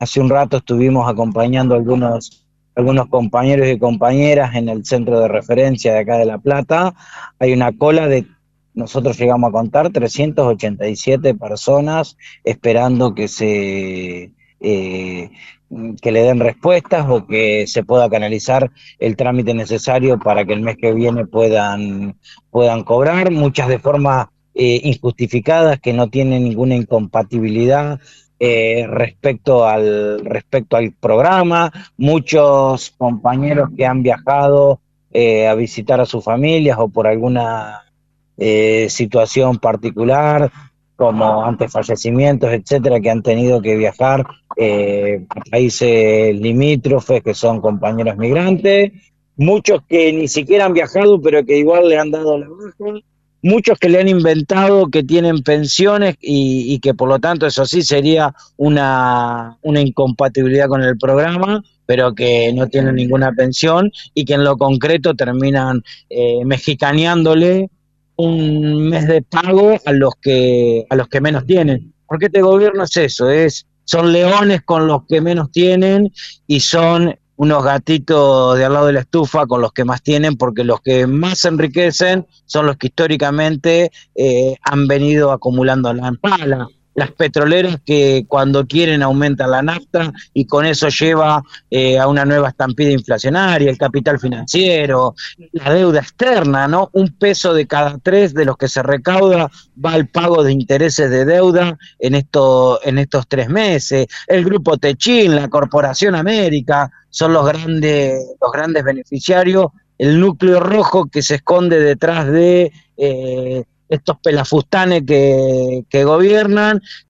Hace un rato estuvimos acompañando a algunos compañeros y compañeras en el centro de referencia de acá de La Plata. Hay una cola de, nosotros llegamos a contar, 387 personas esperando eh, que le den respuestas o que se pueda canalizar el trámite necesario para que el mes que viene puedan cobrar, muchas de forma injustificadas, que no tienen ninguna incompatibilidad respecto al programa. Muchos compañeros que han viajado a visitar a sus familias o por alguna situación particular, como ante fallecimientos, etcétera, que han tenido que viajar a países limítrofes, que son compañeros migrantes, muchos que ni siquiera han viajado, pero que igual le han dado la baja, muchos que le han inventado que tienen pensiones y que por lo tanto eso sí sería una incompatibilidad con el programa, pero que no tienen ninguna pensión y que en lo concreto terminan mexicaneándole un mes de pago a los que menos tienen. Porque este gobierno es eso, son leones con los que menos tienen y son unos gatitos de al lado de la estufa con los que más tienen, porque los que más se enriquecen son los que históricamente han venido acumulando la pala. Las petroleras que cuando quieren aumentan la nafta y con eso lleva a una nueva estampida inflacionaria, el capital financiero, la deuda externa, ¿no? Un peso de cada tres de los que se recauda va al pago de intereses de deuda en estos 3 meses. El Grupo Techin, la Corporación América, son los grandes beneficiarios. El núcleo rojo que se esconde detrás de estos pelafustanes que gobiernan,